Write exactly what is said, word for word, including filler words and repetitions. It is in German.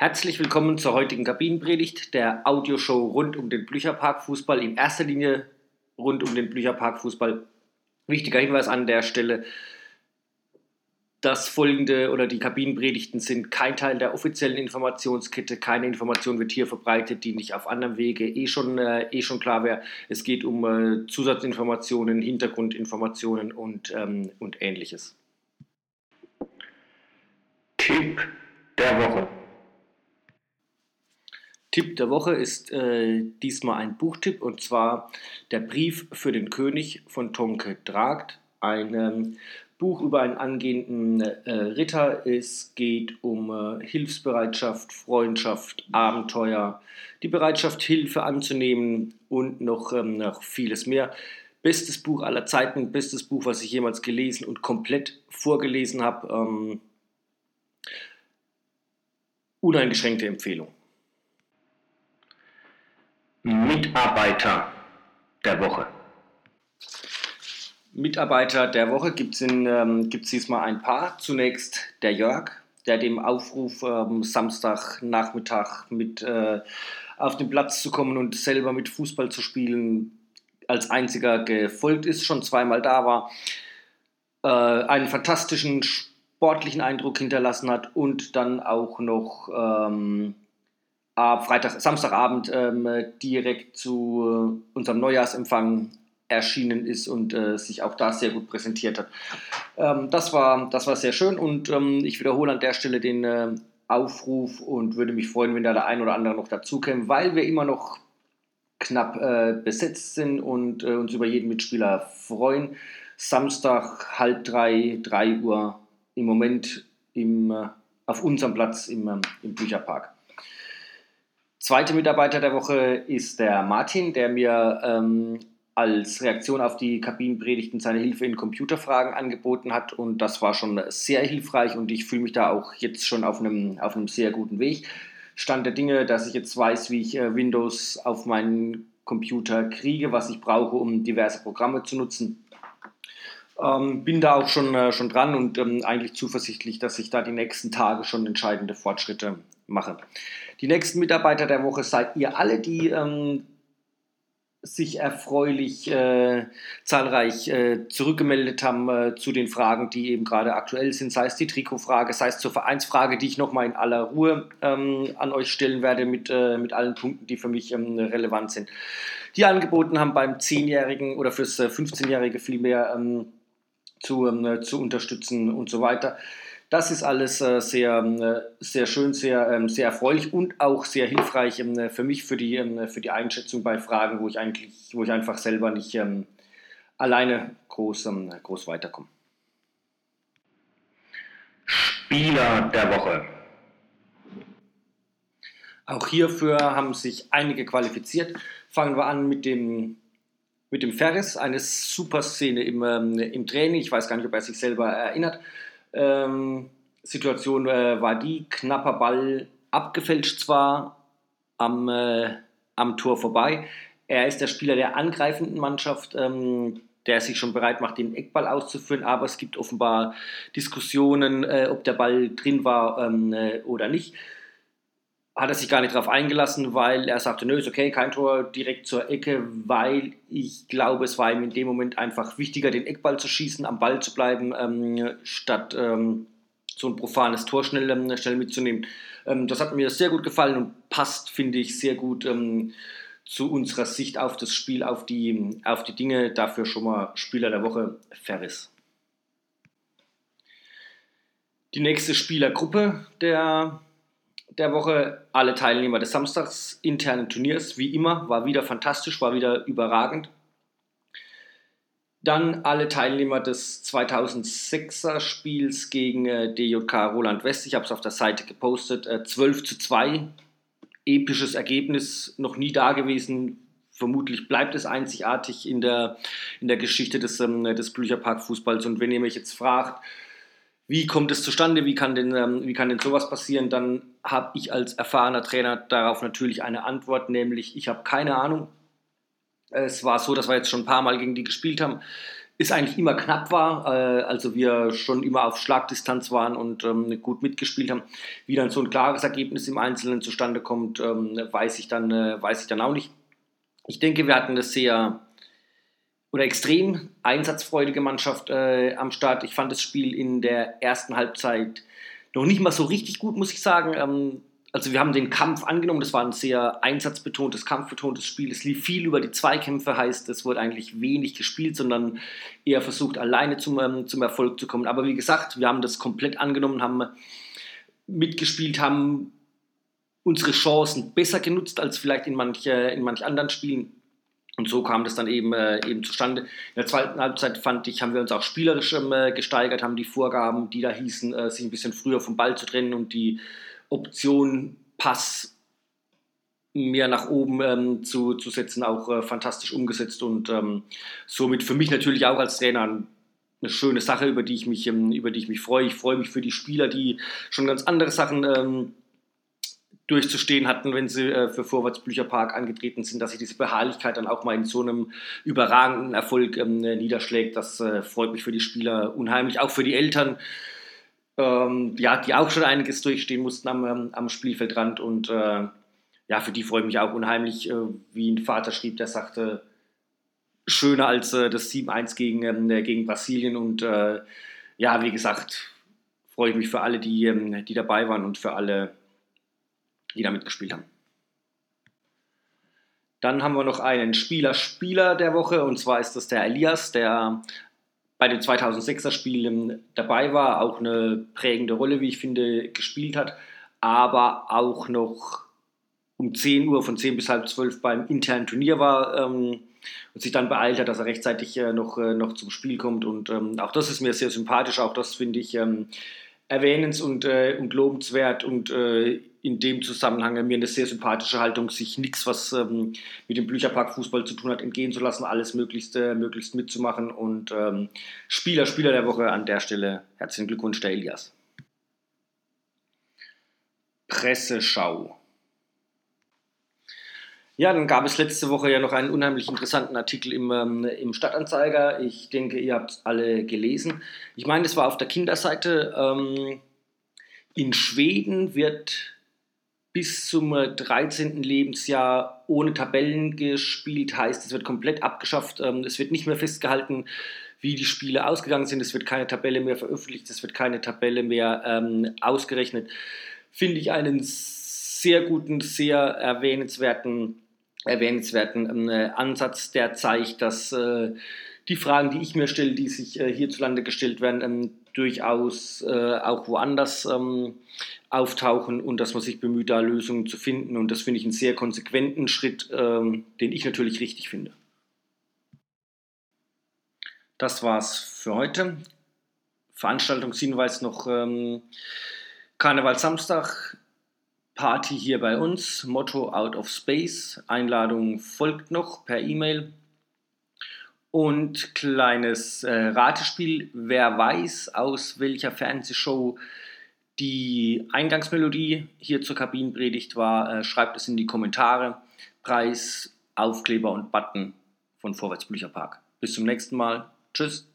Herzlich willkommen zur heutigen Kabinenpredigt, der Audioshow rund um den Blücherpark-Fußball, in erster Linie rund um den Blücherpark-Fußball. Wichtiger Hinweis an der Stelle: Das folgende oder die Kabinenpredigten sind kein Teil der offiziellen Informationskette. Keine Information wird hier verbreitet, die nicht auf anderem Wege eh schon, äh, eh schon klar wäre. Es geht um äh, Zusatzinformationen, Hintergrundinformationen und, ähm, und Ähnliches. Tipp der Woche. Tipp der Woche ist äh, diesmal ein Buchtipp, und zwar Der Brief für den König von Tonke Dragt. Ein ähm, Buch über einen angehenden äh, Ritter. Es geht um äh, Hilfsbereitschaft, Freundschaft, Abenteuer, die Bereitschaft, Hilfe anzunehmen und noch, ähm, noch vieles mehr. Bestes Buch aller Zeiten, bestes Buch, was ich jemals gelesen und komplett vorgelesen habe. Ähm, uneingeschränkte Empfehlung. Mitarbeiter der Woche. Mitarbeiter der Woche gibt es ähm, diesmal ein paar. Zunächst der Jörg, der dem Aufruf, ähm, Samstagnachmittag mit äh, auf den Platz zu kommen und selber mit Fußball zu spielen, als einziger gefolgt ist, schon zweimal da war, äh, einen fantastischen sportlichen Eindruck hinterlassen hat und dann auch noch ähm, Freitag, Samstagabend ähm, direkt zu äh, unserem Neujahrsempfang erschienen ist und äh, sich auch da sehr gut präsentiert hat. Ähm, das war, das war sehr schön, und ähm, ich wiederhole an der Stelle den äh, Aufruf und würde mich freuen, wenn da der ein oder andere noch dazu käme, weil wir immer noch knapp äh, besetzt sind und äh, uns über jeden Mitspieler freuen. Samstag, halb drei, drei Uhr im Moment im, äh, auf unserem Platz im, äh, im Blücherpark. Zweite Mitarbeiter der Woche ist der Martin, der mir ähm, als Reaktion auf die Kabinenpredigten seine Hilfe in Computerfragen angeboten hat, und das war schon sehr hilfreich, und ich fühle mich da auch jetzt schon auf einem, auf einem sehr guten Weg. Stand der Dinge, dass ich jetzt weiß, wie ich äh, Windows auf meinen Computer kriege, was ich brauche, um diverse Programme zu nutzen. Ähm, bin da auch schon, äh, schon dran und ähm, eigentlich zuversichtlich, dass ich da die nächsten Tage schon entscheidende Fortschritte mache. Die nächsten Mitarbeiter der Woche seid ihr alle, die ähm, sich erfreulich äh, zahlreich äh, zurückgemeldet haben äh, zu den Fragen, die eben gerade aktuell sind, sei es die Trikotfrage, sei es zur Vereinsfrage, die ich nochmal in aller Ruhe ähm, an euch stellen werde mit, äh, mit allen Punkten, die für mich ähm, relevant sind. Die angeboten haben, beim zehnjährigen oder fürs äh, fünfzehnjährige vielmehr ähm, zu, ähm, zu unterstützen und so weiter. Das ist alles äh, sehr, äh, sehr schön, sehr, ähm, sehr erfreulich und auch sehr hilfreich ähm, für mich, für die, ähm, für die Einschätzung bei Fragen, wo ich eigentlich, wo ich einfach selber nicht ähm, alleine groß, ähm, groß weiterkomme. Spieler der Woche. Auch hierfür haben sich einige qualifiziert. Fangen wir an mit dem, mit dem Ferris, eine super Szene im, ähm, im Training. Ich weiß gar nicht, ob er sich selber erinnert. Ähm, Situation äh, war die, knapper Ball, abgefälscht zwar, am, äh, am Tor vorbei. Er ist der Spieler der angreifenden Mannschaft, ähm, der sich schon bereit macht, den Eckball auszuführen, aber es gibt offenbar Diskussionen, äh, ob der Ball drin war ähm, äh, oder nicht. Hat er sich gar nicht darauf eingelassen, weil er sagte, nö, ist okay, kein Tor direkt zur Ecke, weil ich glaube, es war ihm in dem Moment einfach wichtiger, den Eckball zu schießen, am Ball zu bleiben, ähm, statt ähm, so ein profanes Tor schnell, ähm, schnell mitzunehmen. Ähm, das hat mir sehr gut gefallen und passt, finde ich, sehr gut ähm, zu unserer Sicht auf das Spiel, auf die, auf die Dinge. Dafür schon mal Spieler der Woche, Ferris. Die nächste Spielergruppe der der Woche, alle Teilnehmer des Samstags internen Turniers, wie immer, war wieder fantastisch, war wieder überragend. Dann alle Teilnehmer des zweitausendsechser Spiels gegen äh, D J K Roland West, ich habe es auf der Seite gepostet, äh, zwölf zu zwei, episches Ergebnis, noch nie da gewesen, vermutlich bleibt es einzigartig in der, in der Geschichte des, ähm, des Blücherpark-Fußballs, und wenn ihr mich jetzt fragt, wie kommt es zustande, wie kann denn, ähm, wie kann denn sowas passieren, dann habe ich als erfahrener Trainer darauf natürlich eine Antwort, nämlich ich habe keine Ahnung. Es war so, dass wir jetzt schon ein paar Mal gegen die gespielt haben. es eigentlich immer knapp war, äh, also wir schon immer auf Schlagdistanz waren und ähm, gut mitgespielt haben. Wie dann so ein klares Ergebnis im Einzelnen zustande kommt, ähm, weiß ich dann, äh, weiß ich dann auch nicht. Ich denke, wir hatten eine sehr oder extrem einsatzfreudige Mannschaft äh, am Start. Ich fand das Spiel in der ersten Halbzeit noch nicht mal so richtig gut, muss ich sagen. Ähm, also wir haben den Kampf angenommen, das war ein sehr einsatzbetontes, kampfbetontes Spiel. Es lief viel über die Zweikämpfe, heißt, es wurde eigentlich wenig gespielt, sondern eher versucht, alleine zum, ähm, zum Erfolg zu kommen. Aber wie gesagt, wir haben das komplett angenommen, haben mitgespielt, haben unsere Chancen besser genutzt als vielleicht in manch, in manch anderen Spielen. Und so kam das dann eben, äh, eben zustande. In der zweiten Halbzeit, fand ich, haben wir uns auch spielerisch ähm, äh, gesteigert, haben die Vorgaben, die da hießen, äh, sich ein bisschen früher vom Ball zu trennen und die Option Pass mehr nach oben ähm, zu, zu setzen, auch äh, fantastisch umgesetzt und ähm, somit für mich natürlich auch als Trainer eine schöne Sache, über die ich mich, ähm, über die ich mich freue. Ich freue mich für die Spieler, die schon ganz andere Sachen ähm, durchzustehen hatten, wenn sie äh, für Vorwärts Blücherpark angetreten sind, dass sich diese Beharrlichkeit dann auch mal in so einem überragenden Erfolg ähm, niederschlägt. Das äh, freut mich für die Spieler unheimlich, auch für die Eltern, ähm, ja, die auch schon einiges durchstehen mussten am, ähm, am Spielfeldrand und äh, ja, für die freue ich mich auch unheimlich, äh, wie ein Vater schrieb, der sagte, schöner als äh, das sieben eins gegen, ähm, gegen Brasilien und äh, ja, wie gesagt, freue ich mich für alle, die, ähm, die dabei waren und für alle, die da mitgespielt haben. Dann haben wir noch einen Spieler-Spieler der Woche und zwar ist das der Elias, der bei dem zweitausendsechser Spiel dabei war, auch eine prägende Rolle, wie ich finde, gespielt hat, aber auch noch um zehn Uhr, von zehn bis halb zwölf beim internen Turnier war ähm, und sich dann beeilt hat, dass er rechtzeitig äh, noch, äh, noch zum Spiel kommt und ähm, auch das ist mir sehr sympathisch, auch das finde ich ähm, erwähnens- und, äh, und lobenswert und äh, in dem Zusammenhang mir eine sehr sympathische Haltung, sich nichts, was ähm, mit dem Blücherpark-Fußball zu tun hat, entgehen zu lassen, alles möglichst, äh, möglichst mitzumachen und ähm, Spieler, Spieler der Woche an der Stelle. Herzlichen Glückwunsch, der Elias. Presseschau. Ja, dann gab es letzte Woche ja noch einen unheimlich interessanten Artikel im, ähm, im Stadtanzeiger. Ich denke, ihr habt es alle gelesen. Ich meine, das war auf der Kinderseite. Ähm, in Schweden wird bis zum dreizehnten Lebensjahr ohne Tabellen gespielt, heißt, es wird komplett abgeschafft. Ähm, es wird nicht mehr festgehalten, wie die Spiele ausgegangen sind. Es wird keine Tabelle mehr veröffentlicht, es wird keine Tabelle mehr ähm, ausgerechnet. Finde ich einen sehr guten, sehr erwähnenswerten erwähnenswerten äh, Ansatz, der zeigt, dass äh, die Fragen, die ich mir stelle, die sich äh, hierzulande gestellt werden, ähm, durchaus äh, auch woanders ähm, auftauchen und dass man sich bemüht, da Lösungen zu finden. Und das finde ich einen sehr konsequenten Schritt, ähm, den ich natürlich richtig finde. Das war's für heute. Veranstaltungshinweis noch ähm, Karneval Samstag. Party hier bei uns, Motto Out of Space, Einladung folgt noch per E-Mail und kleines äh, Ratespiel, wer weiß, aus welcher Fernsehshow die Eingangsmelodie hier zur Kabinenpredigt war, äh, schreibt es in die Kommentare, Preis, Aufkleber und Button von Vorwärts Blücherpark. Bis zum nächsten Mal, tschüss.